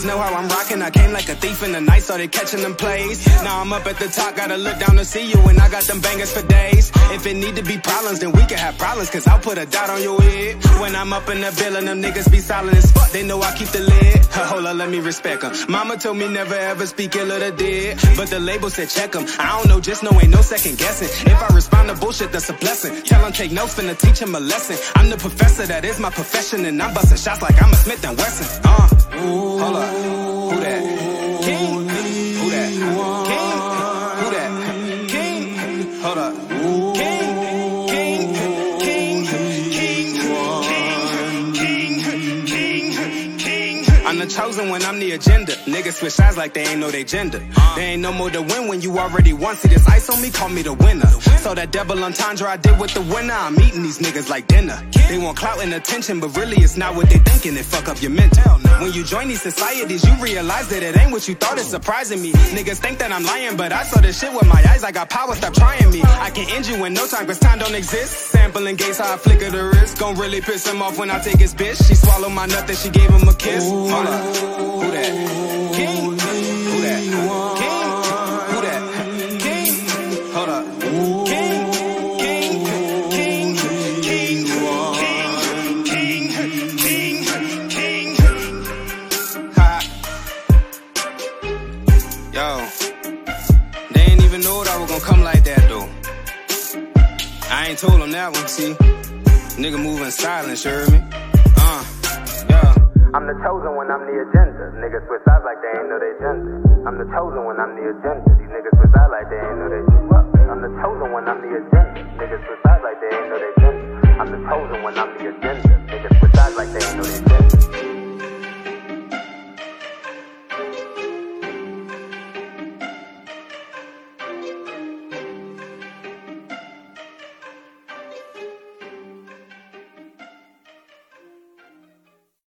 niggas know how I'm rocking. I came like a thief in the night, started catching them plays. Now I'm up at the top, gotta look down to see you, and I got them bangers for days. If it need to be problems, then we can have problems, cause I'll put a dot on your head. When I'm up in the building, them niggas be silent as fuck, they know I keep the lid. Hold up, let me respect them. Mama told me never ever speak ill of the dead, but the label said check them. I don't know, just know ain't no second guessing. If I respond to bullshit, that's a blessing. Tell them take notes, finna teach him a lesson. I'm the professor, that is my profession, and I'm busting shots like I'm a Smith & Wesson. Hold up, who that? King? Who that? King? Who that? King? Hold up. King? King? King? King? King? King? King? I'm the chosen when I'm the agenda. Niggas switch sides like they ain't know they gender. There ain't no more to win when you already won. See this ice on me, call me the winner. So that double entendre I did with the winner, I'm eating these niggas like dinner. They want clout and attention, but really it's not what they thinking. It fuck up your mental. When you join these societies, you realize that it ain't what you thought. It's surprising me. Niggas think that I'm lying, but I saw this shit with my eyes. I got power, stop trying me. I can end you in no time, cause time don't exist. Sampling gates, how I flicker the wrist. Gon' really piss him off when I take his bitch. She swallowed my nut, then she gave him a kiss. Hold up. Who that? King? Who that? King? Who that? King? Hold up. King? King? King? King? King? King? King? Ha. Yo. They ain't even know that I was gonna come like that though. I ain't told them that one, see. Nigga moving silent, you heard me? Yeah. I'm the chosen when I'm the agenda. Niggas switch sides like they ain't know they gender. I'm the chosen when I'm the agenda. These niggas switch sides like they ain't know they gender.